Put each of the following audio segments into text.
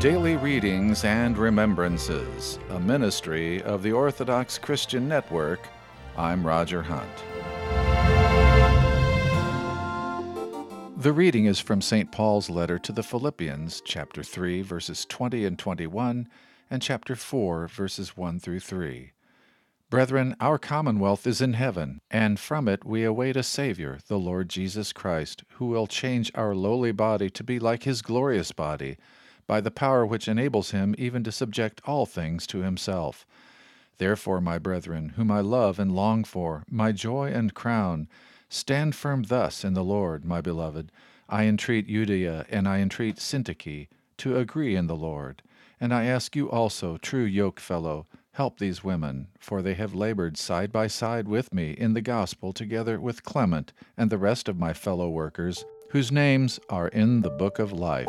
Daily Readings and Remembrances, a ministry of the Orthodox Christian Network. I'm Roger Hunt. The reading is from St. Paul's letter to the Philippians, chapter 3, verses 20 and 21, and chapter 4, verses 1 through 3. Brethren, our commonwealth is in heaven, and from it we await a Savior, the Lord Jesus Christ, who will change our lowly body to be like his glorious body, by the power which enables him even to subject all things to himself. Therefore, my brethren, whom I love and long for, my joy and crown, stand firm thus in the Lord, my beloved. I entreat Euodia and I entreat Syntyche to agree in the Lord. And I ask you also, true yokefellow, help these women, for they have labored side by side with me in the gospel together with Clement and the rest of my fellow workers, whose names are in the book of life.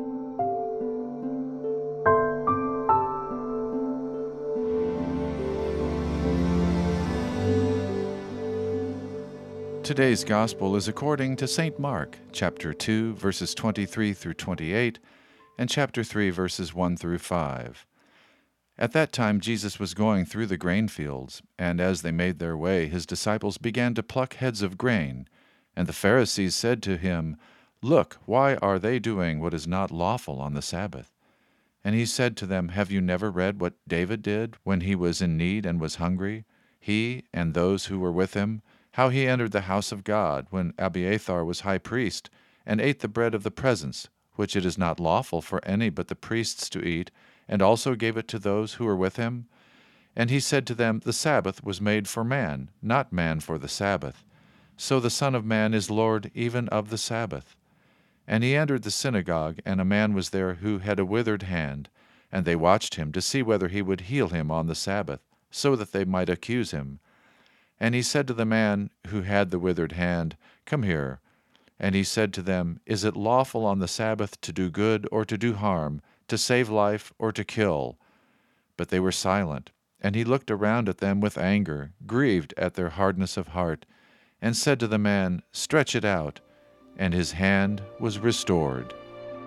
Today's Gospel is according to St. Mark, chapter 2, verses 23 through 28, and chapter 3, verses 1 through 5. At that time Jesus was going through the grain fields, and as they made their way, his disciples began to pluck heads of grain. And the Pharisees said to him, "Look, why are they doing what is not lawful on the Sabbath?" And he said to them, "Have you never read what David did when he was in need and was hungry, he and those who were with him, how he entered the house of God when Abiathar was high priest, and ate the bread of the presence, which it is not lawful for any but the priests to eat, and also gave it to those who were with him? And he said to them, The Sabbath was made for man, not man for the Sabbath. So the Son of Man is Lord even of the Sabbath." And he entered the synagogue, and a man was there who had a withered hand, and they watched him to see whether he would heal him on the Sabbath, so that they might accuse him. And he said to the man who had the withered hand, "Come here." And he said to them, "Is it lawful on the Sabbath to do good or to do harm, to save life or to kill?" But they were silent. And he looked around at them with anger, grieved at their hardness of heart, and said to the man, "Stretch it out." And his hand was restored.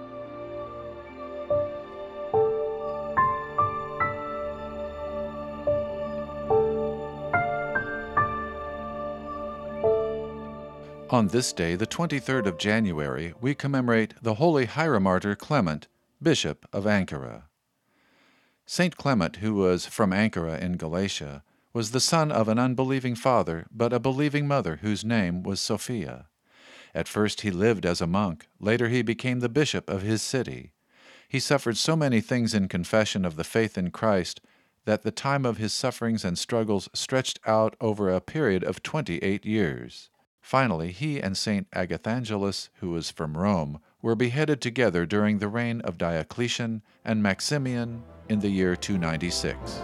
On this day, the 23rd of January, we commemorate the Holy Hieromartyr Clement, Bishop of Ankara. Saint Clement, who was from Ankara in Galatia, was the son of an unbelieving father, but a believing mother whose name was Sophia. At first he lived as a monk, later he became the bishop of his city. He suffered so many things in confession of the faith in Christ that the time of his sufferings and struggles stretched out over a period of 28 years. Finally, he and Saint Agathangelus, who was from Rome, were beheaded together during the reign of Diocletian and Maximian in the year 296.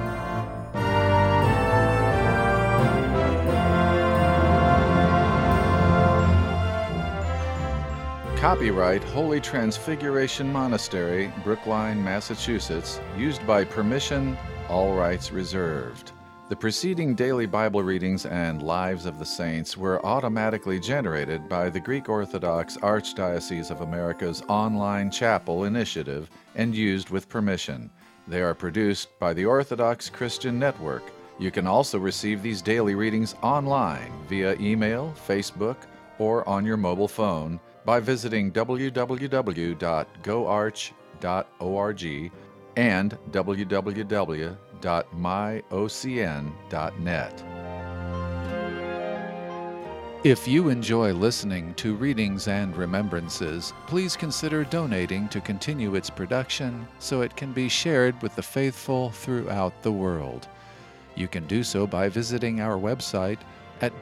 Copyright Holy Transfiguration Monastery, Brookline, Massachusetts, used by permission, all rights reserved. The preceding daily Bible readings and Lives of the Saints were automatically generated by the Greek Orthodox Archdiocese of America's online chapel initiative and used with permission. They are produced by the Orthodox Christian Network. You can also receive these daily readings online via email, Facebook, or on your mobile phone by visiting www.goarch.org and www.myocn.net. If you enjoy listening to Readings and Remembrances, please consider donating to continue its production so it can be shared with the faithful throughout the world. You can do so by visiting our website at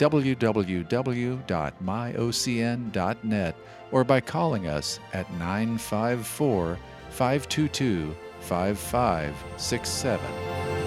www.myocn.net or by calling us at 954-522-5567.